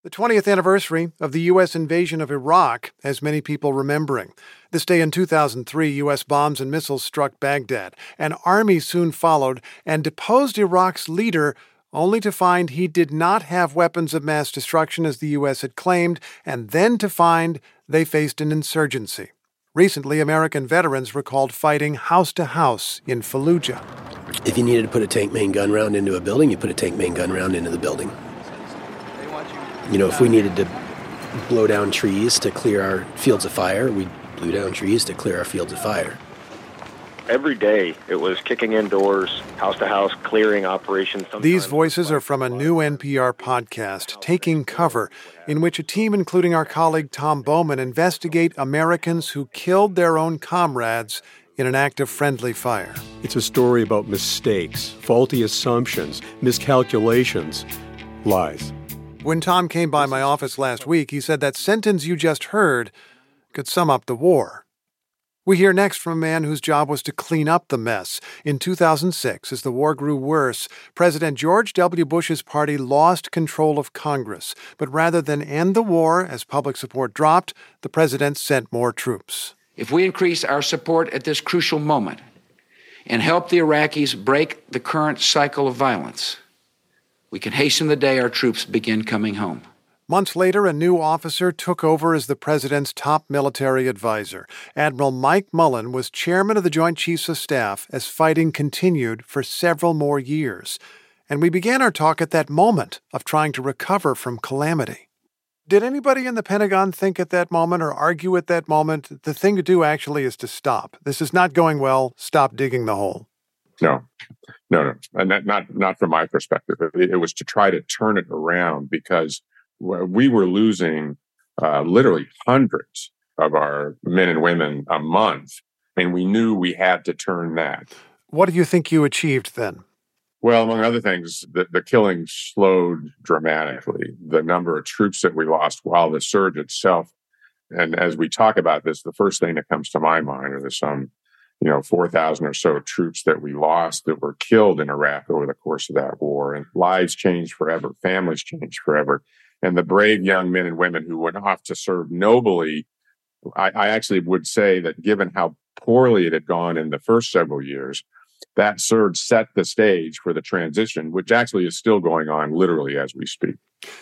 The 20th anniversary of the U.S. invasion of Iraq has many people remembering. This day in 2003, U.S. bombs and missiles struck Baghdad. An army soon followed and deposed Iraq's leader, only to find he did not have weapons of mass destruction as the U.S. had claimed, and then to find they faced an insurgency. Recently, American veterans recalled fighting house to house in Fallujah. If you needed to put a tank main gun round into a building, you put a tank main gun round into the building. You know, if we needed to blow down trees to clear our fields of fire, we blew down trees to clear our fields of fire. Every day, it was kicking in doors, house-to-house, clearing operations. These voices are from a new NPR podcast, Taking Cover, in which a team including our colleague Tom Bowman investigate Americans who killed their own comrades in an act of friendly fire. It's a story about mistakes, faulty assumptions, miscalculations, lies. When Tom came by my office last week, he said that sentence you just heard could sum up the war. We hear next from a man whose job was to clean up the mess. In 2006, as the war grew worse, President George W. Bush's party lost control of Congress. But rather than end the war as public support dropped, the president sent more troops. If we increase our support at this crucial moment and help the Iraqis break the current cycle of violence, we can hasten the day our troops begin coming home. Months later, a new officer took over as the president's top military advisor. Admiral Mike Mullen was chairman of the Joint Chiefs of Staff as fighting continued for several more years. And we began our talk at that moment of trying to recover from calamity. Did anybody in the Pentagon think at that moment or argue at that moment, the thing to do actually is to stop? This is not going well. Stop digging the hole. No. And not from my perspective. It was to try to turn it around because we were losing literally hundreds of our men and women a month, and we knew we had to turn that. What do you think you achieved then? Well, among other things, the killing slowed dramatically. The number of troops that we lost while the surge itself, and as we talk about this, the first thing that comes to my mind are some 4,000 or so troops that we lost that were killed in Iraq over the course of that war. And lives changed forever. Families changed forever. And the brave young men and women who went off to serve nobly, I actually would say that given how poorly it had gone in the first several years, that surge set the stage for the transition, which actually is still going on literally as we speak.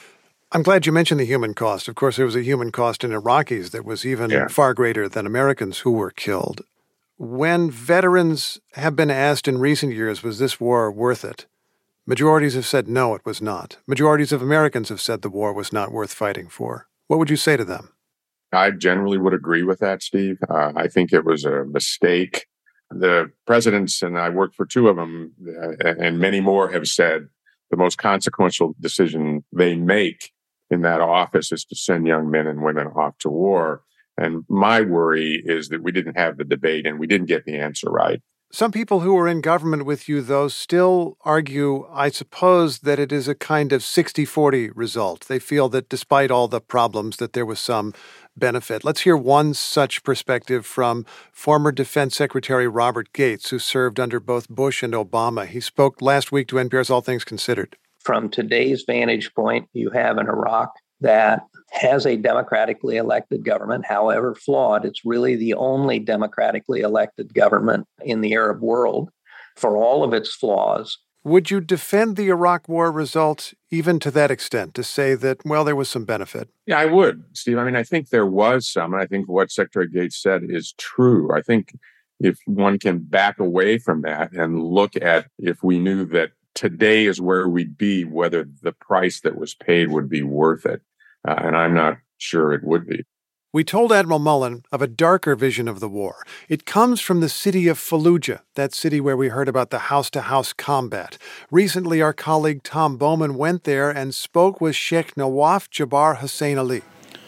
I'm glad you mentioned the human cost. Of course, there was a human cost in Iraqis that was even far greater than Americans who were killed. When veterans have been asked in recent years, was this war worth it? Majorities have said no, it was not. Majorities of Americans have said the war was not worth fighting for. What would you say to them? I generally would agree with that, Steve. I think it was a mistake. The presidents, and I worked for two of them, and many more have said the most consequential decision they make in that office is to send young men and women off to war. And my worry is that we didn't have the debate and we didn't get the answer right. Some people who are in government with you, though, still argue, I suppose, that it is a kind of 60-40 result. They feel that despite all the problems, that there was some benefit. Let's hear one such perspective from former Defense Secretary Robert Gates, who served under both Bush and Obama. He spoke last week to NPR's All Things Considered. From today's vantage point, you have an Iraq that has a democratically elected government, however flawed. It's really the only democratically elected government in the Arab world for all of its flaws. Would you defend the Iraq War result even to that extent, to say that, well, there was some benefit? Yeah, I would, Steve. I mean, I think there was some, and I think what Secretary Gates said is true. I think if one can back away from that and look at if we knew that today is where we'd be, whether the price that was paid would be worth it. And I'm not sure it would be. We told Admiral Mullen of a darker vision of the war. It comes from the city of Fallujah, that city where we heard about the house-to-house combat. Recently, our colleague Tom Bowman went there and spoke with Sheikh Nawaf Jabbar Hussein Ali.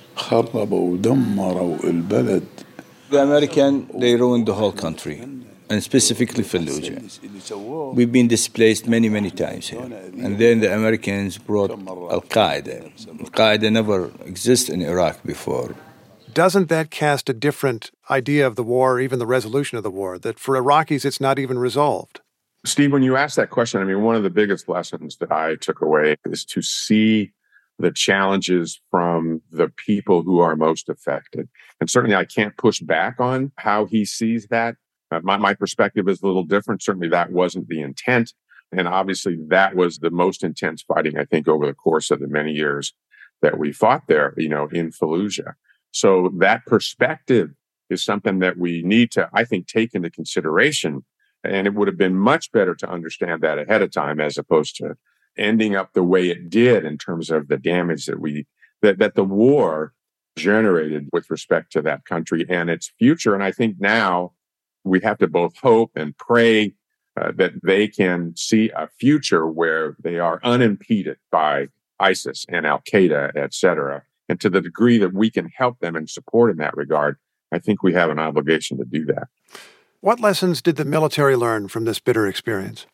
The Americans, they ruined the whole country, and specifically Fallujah. We've been displaced many, many times here. And then the Americans brought Al-Qaeda. Al-Qaeda never existed in Iraq before. Doesn't that cast a different idea of the war, even the resolution of the war, that for Iraqis it's not even resolved? Steve, when you asked that question, I mean, one of the biggest lessons that I took away is to see the challenges from the people who are most affected. And certainly I can't push back on how he sees that. My perspective is a little different. Certainly that wasn't the intent. And obviously that was the most intense fighting, I think, over the course of the many years that we fought there, in Fallujah. So that perspective is something that we need to, I think, take into consideration. And it would have been much better to understand that ahead of time as opposed to ending up the way it did in terms of the damage that the war generated with respect to that country and its future. And I think now we have to both hope and pray that they can see a future where they are unimpeded by ISIS and Al-Qaeda, et cetera. And to the degree that we can help them and support in that regard, I think we have an obligation to do that. What lessons did the military learn from this bitter experience?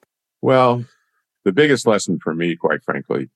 Well, the biggest lesson for me, quite frankly,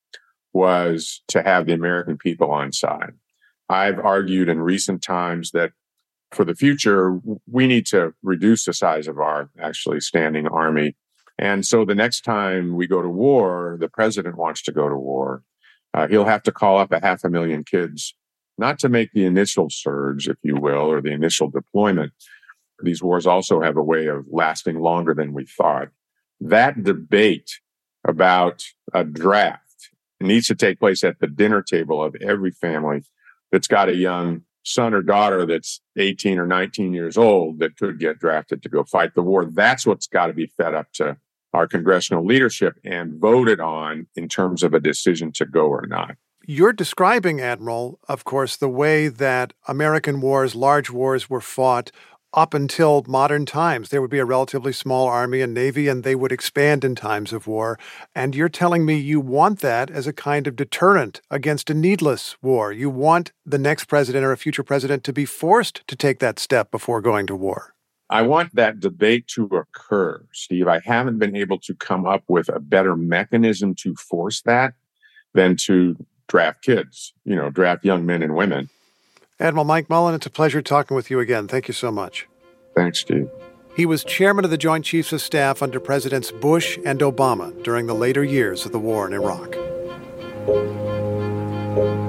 was to have the American people on side. I've argued in recent times that for the future, we need to reduce the size of our actually standing army. And so the next time we go to war, the president wants to go to war. He'll have to call up 500,000 kids, not to make the initial surge, if you will, or the initial deployment. These wars also have a way of lasting longer than we thought. That debate about a draft needs to take place at the dinner table of every family that's got a young son or daughter that's 18 or 19 years old that could get drafted to go fight the war. That's what's got to be fed up to our congressional leadership and voted on in terms of a decision to go or not. You're describing, Admiral, of course, the way that American wars, large wars, were fought up until modern times. There would be a relatively small army and navy, and they would expand in times of war. And you're telling me you want that as a kind of deterrent against a needless war. You want the next president or a future president to be forced to take that step before going to war. I want that debate to occur, Steve. I haven't been able to come up with a better mechanism to force that than to draft kids, draft young men and women. Admiral Mike Mullen, it's a pleasure talking with you again. Thank you so much. Thanks, Steve. He was chairman of the Joint Chiefs of Staff under Presidents Bush and Obama during the later years of the war in Iraq.